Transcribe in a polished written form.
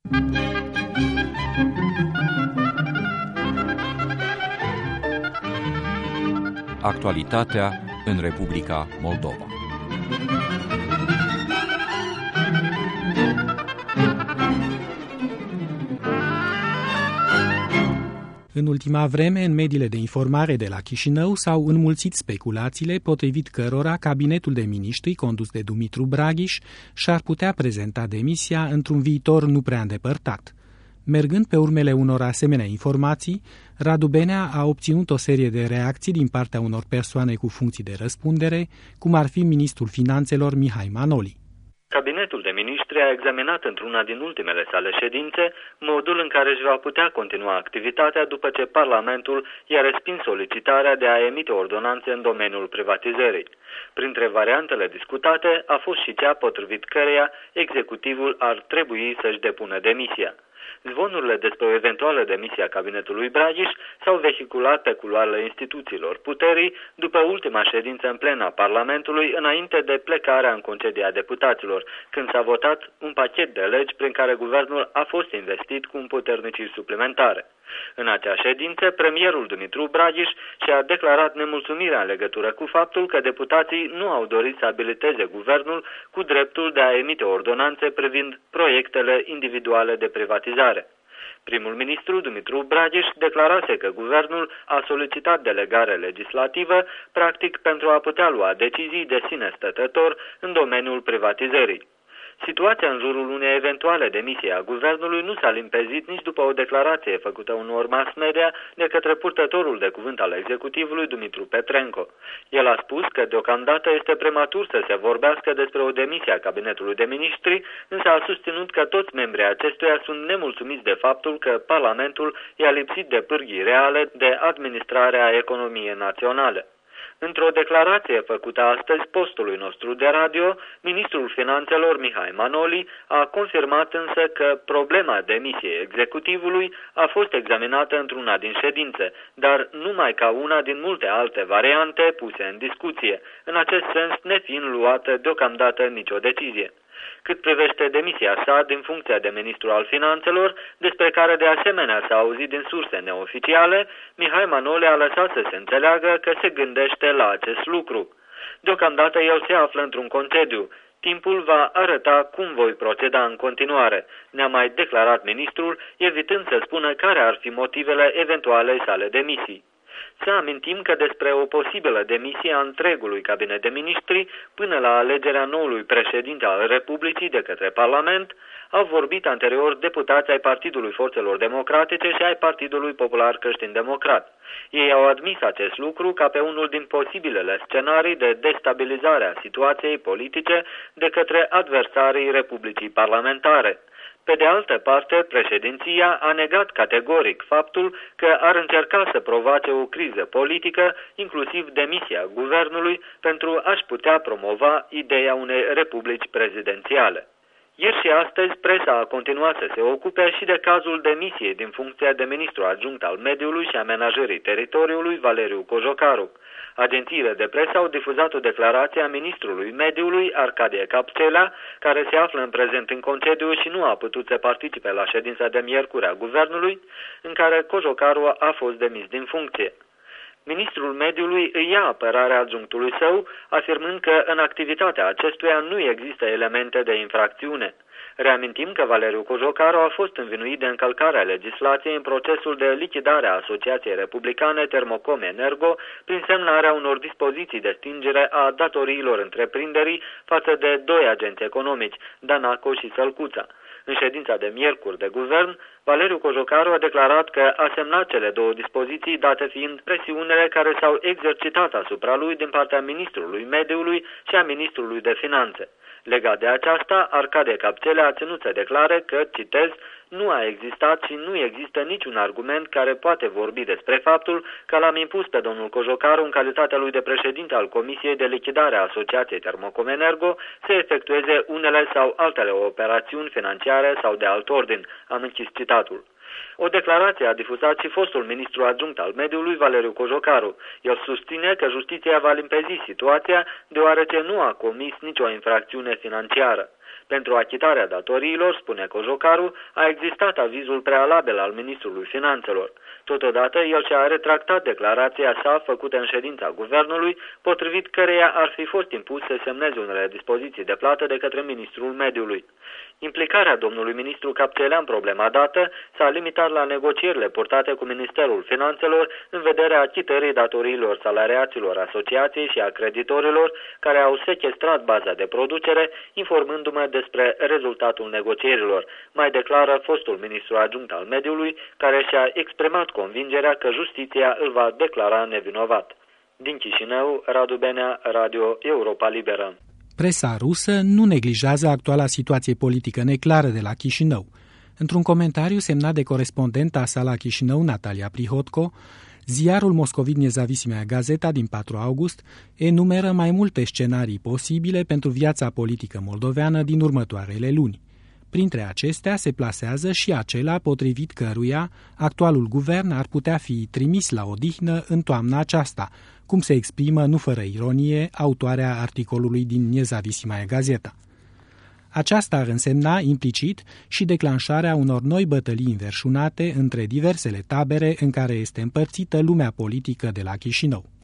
Actualitatea în Republica Moldova. În ultima vreme, în mediile de informare de la Chișinău s-au înmulțit speculațiile potrivit cărora cabinetul de miniștri condus de Dumitru Braghiș și-ar putea prezenta demisia într-un viitor nu prea îndepărtat. Mergând pe urmele unor asemenea informații, Radu Benea a obținut o serie de reacții din partea unor persoane cu funcții de răspundere, cum ar fi ministrul finanțelor Mihai Manoli. Cabinetul de miniștri a examinat într-una din ultimele sale ședințe modul în care își va putea continua activitatea după ce Parlamentul i-a respins solicitarea de a emite ordonanțe în domeniul privatizării. Printre variantele discutate a fost și cea potrivit căreia executivul ar trebui să-și depună demisia. Zvonurile despre o eventuală demisie a cabinetului Braghiș s-au vehiculat pe culoarele instituțiilor puterii după ultima ședință în plen a Parlamentului, înainte de plecarea în concedie a deputaților, când s-a votat un pachet de legi prin care guvernul a fost investit cu împuterniciri suplimentare. În acea ședință, premierul Dumitru Braghiș și-a declarat nemulțumirea în legătură cu faptul că deputații nu au dorit să abiliteze guvernul cu dreptul de a emite ordonanțe privind proiectele individuale de privatizare. Primul ministru, Dumitru Braghiș, declarase că guvernul a solicitat delegare legislativă, practic pentru a putea lua decizii de sine stătător în domeniul privatizării. Situația în jurul unei eventuale demisii a guvernului nu s-a limpezit nici după o declarație făcută unor mass media de către purtătorul de cuvânt al executivului, Dumitru Petrenco. El a spus că deocamdată este prematur să se vorbească despre o demisie a cabinetului de miniștri, însă a susținut că toți membrii acestuia sunt nemulțumiți de faptul că Parlamentul i-a lipsit de pârghii reale de administrare a economiei naționale. Într-o declarație făcută astăzi postului nostru de radio, ministrul finanțelor Mihai Manoli a confirmat însă că problema demisiei executivului a fost examinată într-una din ședințe, dar numai ca una din multe alte variante puse în discuție, în acest sens nefiind luată deocamdată nicio decizie. Cât privește demisia sa din funcția de ministru al finanțelor, despre care de asemenea s-a auzit din surse neoficiale, Mihai Manole a lăsat să se înțeleagă că se gândește la acest lucru. Deocamdată el se află într-un concediu. Timpul va arăta cum voi proceda în continuare, ne-a mai declarat ministrul, evitând să spună care ar fi motivele eventualei sale demisii. Să amintim că despre o posibilă demisie a întregului cabinet de miniștri până la alegerea noului președinte al Republicii de către Parlament au vorbit anterior deputați ai Partidului Forțelor Democratice și ai Partidului Popular Creștin-Democrat. Ei au admis acest lucru ca pe unul din posibilele scenarii de destabilizare a situației politice de către adversarii Republicii Parlamentare. Pe de altă parte, președinția a negat categoric faptul că ar încerca să provoace o criză politică, inclusiv demisia guvernului, pentru a-și putea promova ideea unei republici prezidențiale. Ieri și astăzi, presa a continuat să se ocupe și de cazul demisiei din funcția de ministru adjunct al mediului și amenajării teritoriului, Valeriu Cojocaru. Agențiile de presă au difuzat o declarație a ministrului mediului, Arcadie Capțelea, care se află în prezent în concediu și nu a putut să participe la ședința de miercuri a guvernului, în care Cojocaru a fost demis din funcție. Ministrul mediului îi ia apărarea adjunctului său, afirmând că în activitatea acestuia nu există elemente de infracțiune. Reamintim că Valeriu Cojocaru a fost învinuit de încălcarea legislației în procesul de lichidare a Asociației Republicane Termocom Energo prin semnarea unor dispoziții de stingere a datoriilor întreprinderii față de doi agenți economici, Danaco și Sălcuța. În ședința de miercuri de guvern, Valeriu Cojocaru a declarat că a semnat cele două dispoziții, date fiind presiunile care s-au exercitat asupra lui din partea ministrului mediului și a ministrului de finanțe. Legat de aceasta, Arcadie Capțelea a ținut să declare că, citez, nu a existat și nu există niciun argument care poate vorbi despre faptul că l-am impus pe domnul Cojocaru în calitatea lui de președinte al Comisiei de Lichidare a Asociației Termocom Energo să efectueze unele sau altele operațiuni financiare sau de alt ordin. Am închis citatul. O declarație a difuzat și fostul ministru adjunct al mediului, Valeriu Cojocaru. El susține că justiția va limpezi situația deoarece nu a comis nicio infracțiune financiară. Pentru achitarea datoriilor, spune Cojocaru, a existat avizul prealabil al ministrului Finanțelor. Totodată, el și-a retractat declarația sa făcută în ședința guvernului, potrivit căreia ar fi fost impus să semneze unele dispoziții de plată de către ministrul mediului. Implicarea domnului ministru Capțelean, problema dată, s-a limitat la negocierile purtate cu Ministerul Finanțelor în vederea achitării datoriilor salariaților asociației și a creditorilor care au sequestrat baza de producere, informându-mă despre rezultatul negocierilor, mai declară fostul ministru adjunct al mediului, care și-a exprimat convingerea că justiția îl va declara nevinovat. Din Chișinău, Radu Benea, Radio Europa Liberă. Presa rusă nu neglijează actuala situație politică neclară de la Chișinău. Într-un comentariu semnat de corespondenta sa la Chișinău, Natalia Prihotko, ziarul moscovit Nezavisimea Gazeta din 4 august enumeră mai multe scenarii posibile pentru viața politică moldoveană din următoarele luni. Printre acestea se plasează și acela potrivit căruia actualul guvern ar putea fi trimis la odihnă în toamna aceasta, cum se exprimă, nu fără ironie, autoarea articolului din Nezavisimea Gazeta. Aceasta ar însemna implicit și declanșarea unor noi bătălii înverșunate între diversele tabere în care este împărțită lumea politică de la Chișinău.